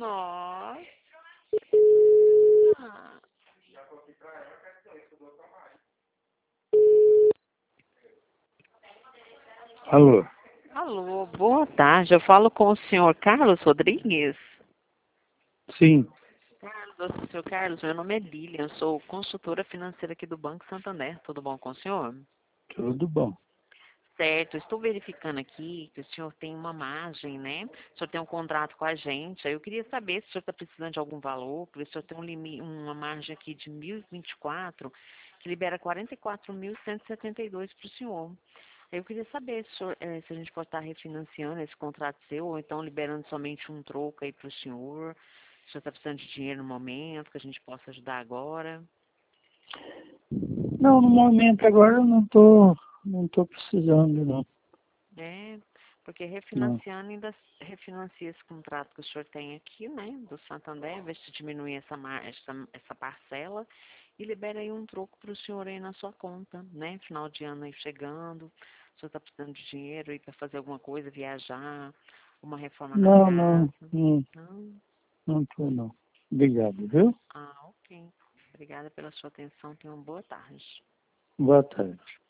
Nossa. Ah. Alô? Alô, boa tarde. Eu falo com o senhor Carlos Rodrigues. Sim, Carlos, senhor Carlos, meu nome é Lilian, sou consultora financeira aqui do Banco Santander. Tudo bom com o senhor? tudo bom. Certo, estou verificando aqui que o senhor tem uma margem, né? O senhor tem um contrato com a gente. Aí eu queria saber se o senhor está precisando de algum valor, porque o senhor tem uma margem aqui de 1.024, que libera 44.172 para o senhor. Aí eu queria saber se a gente pode estar refinanciando esse contrato seu, ou então liberando somente um troco aí para o senhor. Se o senhor está precisando de dinheiro no momento, que a gente possa ajudar agora. Não, no momento agora eu não tô precisando, não. É, porque Não. refinanciando ainda refinancia esse contrato que o senhor tem aqui, né, do Santander, vê se diminui essa parcela e libera aí um troco para o senhor aí na sua conta, né, final de ano aí chegando, o senhor está precisando de dinheiro aí para fazer alguma coisa, viajar, uma reforma na Não, casa. não, não, Não? não tô não. Obrigado, viu? Ah, ok. Obrigada pela sua atenção, tenha uma boa tarde. Boa tarde.